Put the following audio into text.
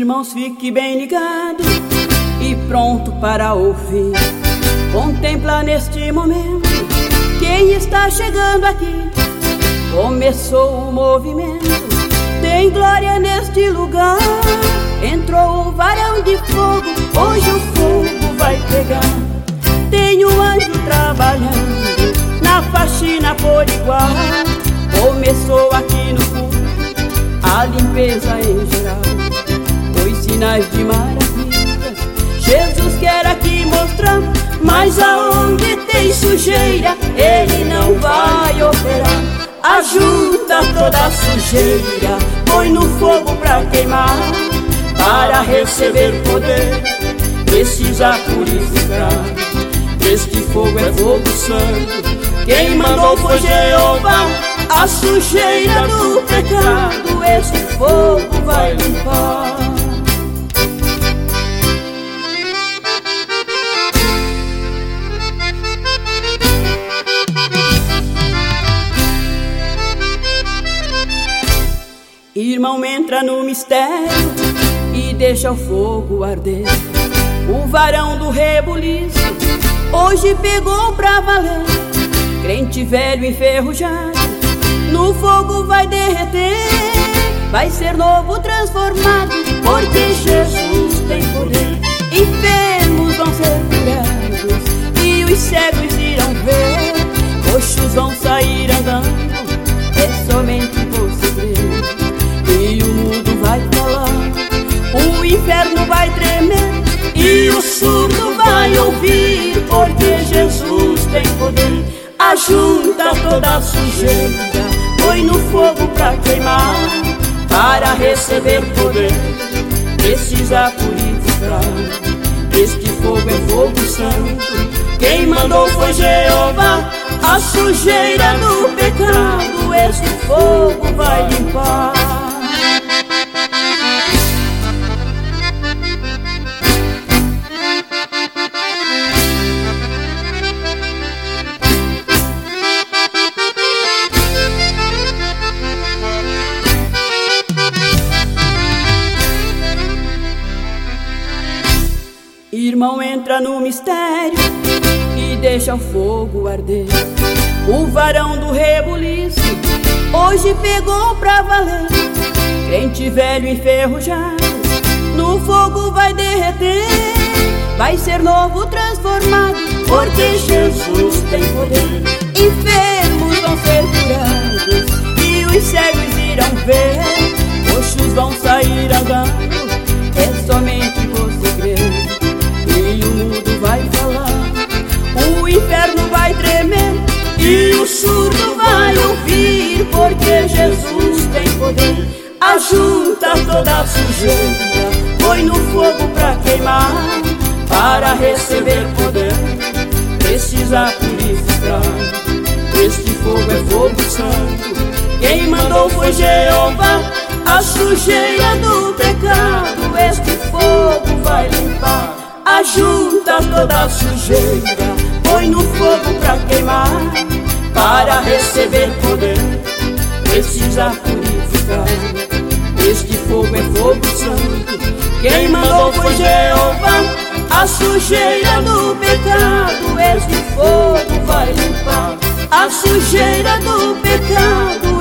Irmãos, fique bem ligado e pronto para ouvir. Contempla neste momento quem está chegando aqui. Começou o movimento, tem glória neste lugar. Entrou o varão de fogo, hoje o fogo vai pegar. Tem um anjo trabalhando na faxina por igual. Começou aqui no culto a limpeza em geral. Os sinais de maravilhas Jesus quer aqui mostrar. Mas aonde tem sujeira Ele não vai operar. Ajunta toda a sujeira, põe no fogo pra queimar. Para receber poder precisa purificar. Este fogo é fogo santo, quem mandou foi Jeová. A sujeira do pecado este fogo vai limpar. Irmão, entra no mistério e deixa o fogo arder. O varão do rebuliço hoje pegou pra valer. Crente velho enferrujado no fogo vai derreter. Vai ser novo, transformado, porque Jesus tem poder. Enfermos vão ser curados e os cegos irão ver. Coxos vão sair andando, é somente você crer. E o mundo vai falar, o inferno vai tremer, e o surdo vai ouvir, porque Jesus tem poder. Ajunta toda a sujeira, põe no fogo pra queimar. Para receber poder precisa purificar. Este fogo é fogo santo, quem mandou foi Jeová. A sujeira do pecado este fogo vai limpar. Irmão, entra no mistério e deixa o fogo arder. O varão do rebuliço hoje pegou pra valer. Crente velho enferrujado no fogo vai derreter. Vai ser novo, transformado, porque Jesus tem poder. Enfermos vão ser curados e os cegos irão ver. Coxos vão sair andando, é somente você crer. E o mundo vai falar, o inferno vai tremer, e o surdo vai ouvir, porque Jesus tem poder. Ajunta toda a sujeira, põe no fogo pra queimar. Para receber poder precisa purificar. Este fogo é fogo santo, quem mandou foi Jeová. A sujeira do pecado este fogo vai limpar. Ajunta toda a sujeira, põe no fogo pra queimar. Para receber poder precisa purificar. Este fogo é fogo santo, quem mandou foi Jeová. A sujeira do pecado este fogo vai limpar. A sujeira do pecado